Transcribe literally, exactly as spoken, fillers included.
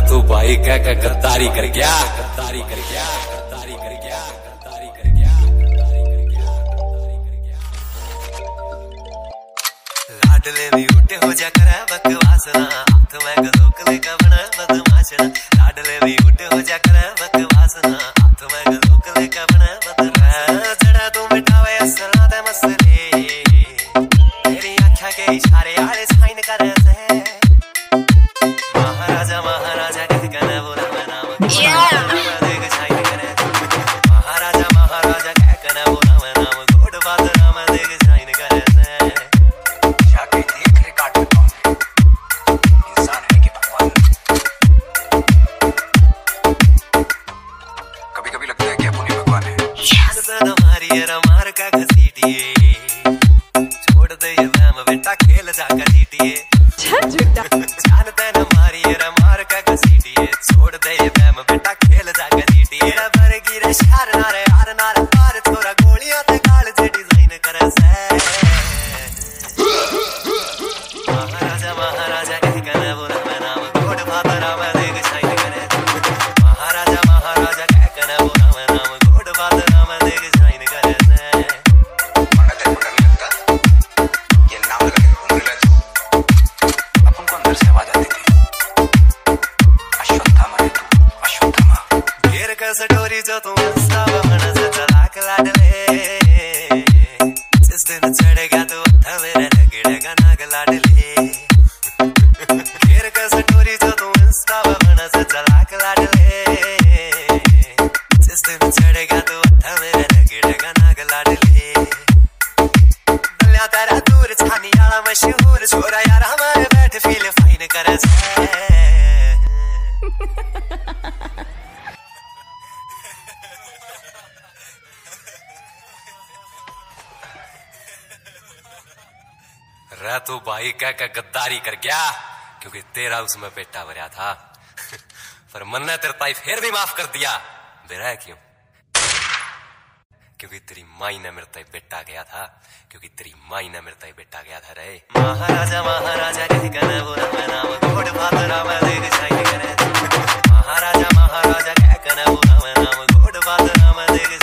तू भाई कह के गद्दारी कर गया, गद्दारी कर गया, गद्दारी कर गया, गद्दारी कर गया, गद्दारी कर गया, गद्दारी कर गया। लाडले भी उठे हो जा करे बकवासना, हाथ में गलोकले का बना बदमाशना। लाडले भी उठे हो जा करे बकवासना, हाथ में गलोकले का बना बदमाशना। जड़ा तू मिटावे असला दे मसले, तेरी आँखों के इशारे आले साइन करे से। महाराजा महाराजा कह कर बोला मैं नाम, देख साइन करे। महाराजा महाराजा कह कर बोला मैं नाम, घोड़ बात नाम देख साइन करे से। जाके देख रिकॉर्ड में कौन है, इंसान है कि भगवान। कभी कभी लगता है कि अपन ही भगवान है। हमारी रमार का घसीटिए, छोड़ दे ये वहम बेटा खेल जा घसीटिए। जानते न मारी रमार का घसीटिए, छोड़ दे ये वहम बेटा खेल जा घसीटिए। पर गिरे शार नारे हार नारे पार छोरा गोलियां ते गाल जे डिजाइन करे से। महाराजा महाराजा कह कर बोला मैं नाम, घोड़ बादरा मैं देख साइन करे। महाराजा महाराजा कह कर बोला मैं नाम, घोड़ बादरा मैं देख साइन करे से। पढ़ने तेरे को डर नहीं लगता? ये नाम लगा के घूम रहा तू, अपन को अंदर से आवाज आती थी, अश्वत्थामा है तू, अश्वत्थामा। घेर का सटोरी जो तुम इंस्टा बहना से चलाक लाडले, जिस दिन चढ़ेगा तो अथा मेरा लगेगा नाग लाडले। घेर का सटोरी जो तुम इंस्टा बहना से चलाक लाडले, जिस दिन चढ़ेगा तो अथा मेरा लगेगा नाग लाडले। दलिया तेरा दूर छानी आला मशहूर छोरा यार हमारे बैठ फील फाइन करे से। रे तू भाई कह के गद्दारी कर गया, क्योंकि तेरा उसमें बेटा भरा था। पर मन ने तेरे ताई फिर भी माफ कर दिया। बेरा क्यों? क्योंकि तेरी माई ने मेरे ताई बेटा गया था, क्योंकि तेरी माई ने मेरे ताई बेटा गया था रे। महाराजा महाराजा कह कर बोला मैं नाम, घोड़ बादरा मैं देख साइन करे। महाराजा महाराजा कह कर बोला मैं नाम, घोड़ बादरा मैं देख